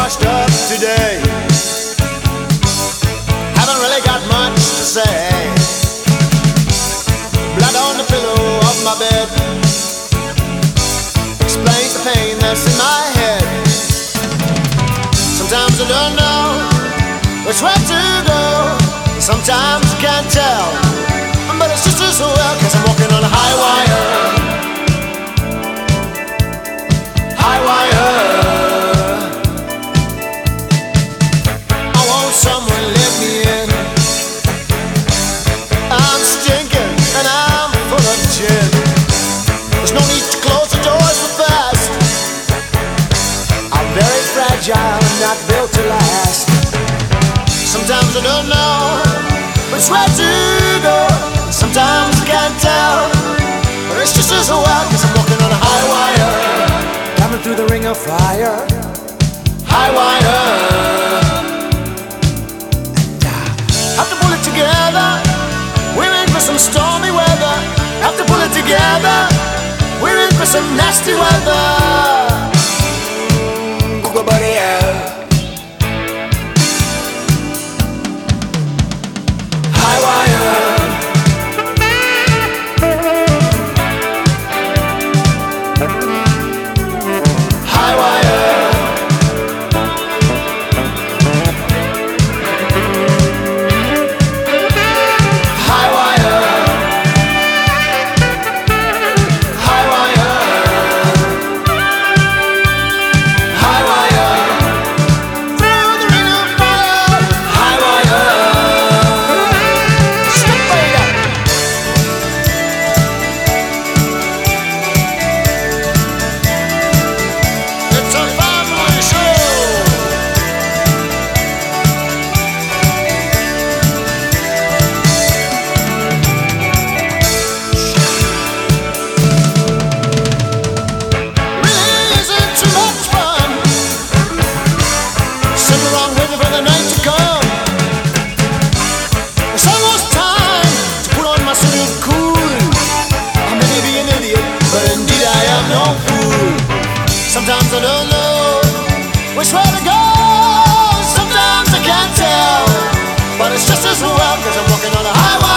washed up today. Haven't really got much to say. Blood on the pillow of my bed explains the pain that's in my head. Sometimes I don't know which way to go. Sometimes I can't tell, but it's just as well, 'cause I'm walking on a high wire. High wire. I want someone to let me in. I'm stinking and I'm full of gin. There's no need to close the doors so fast. I'm very fragile and not built to last. Sometimes I don't know which way to go. Sometimes I can't tell, but it's just as well, 'cause I'm walking on a high wire. Coming through the ring of fire. High wire. And have to pull it together. We're in for some stormy weather. Have to pull it together. We're in for some nasty weather. Google buddy, yeah. High wire. High wire. High wire. High wire. High wire. Through the ring of fire. High wire. Stick fire. It's a family show. Really isn't too much fun sitting around waiting for the night to come. It's almost time to put on my suit of cool. I may be an idiot, but indeed I am no fool. Sometimes I don't know which way to go. Sometimes I can't tell, but it's just as well, 'cause I'm walking on a highway.